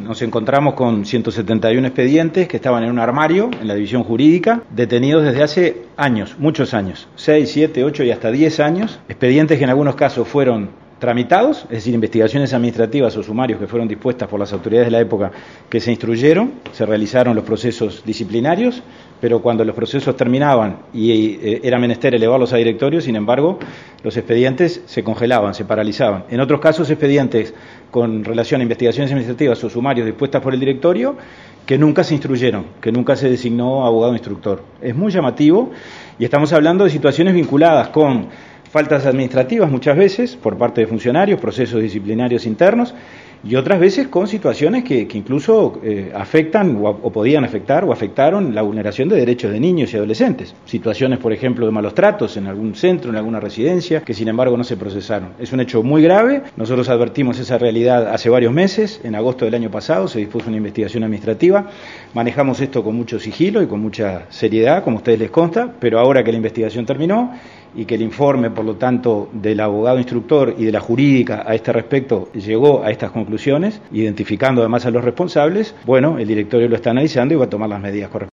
Nos encontramos con 171 expedientes que estaban en un armario en la división jurídica, detenidos desde hace años, muchos años, 6, 7, 8 y hasta 10 años, expedientes que en algunos casos fueron tramitados, es decir, investigaciones administrativas o sumarios que fueron dispuestas por las autoridades de la época que se instruyeron, se realizaron los procesos disciplinarios, pero cuando los procesos terminaban y era menester elevarlos a directorio, sin embargo, los expedientes se congelaban, se paralizaban. En otros casos, expedientes con relación a investigaciones administrativas o sumarios dispuestas por el directorio que nunca se instruyeron, que nunca se designó abogado instructor. Es muy llamativo y estamos hablando de situaciones vinculadas con faltas administrativas muchas veces por parte de funcionarios, procesos disciplinarios internos y otras veces con situaciones que incluso afectan o podían afectar o afectaron la vulneración de derechos de niños y adolescentes. Situaciones, por ejemplo, de malos tratos en algún centro, en alguna residencia, que sin embargo no se procesaron. Es un hecho muy grave, nosotros advertimos esa realidad hace varios meses, en agosto del año pasado se dispuso una investigación administrativa, manejamos esto con mucho sigilo y con mucha seriedad, como a ustedes les consta, pero ahora que la investigación terminó y que el informe, por lo tanto, del abogado instructor y de la jurídica a este respecto llegó a estas conclusiones, identificando además a los responsables, bueno, el directorio lo está analizando y va a tomar las medidas correspondientes.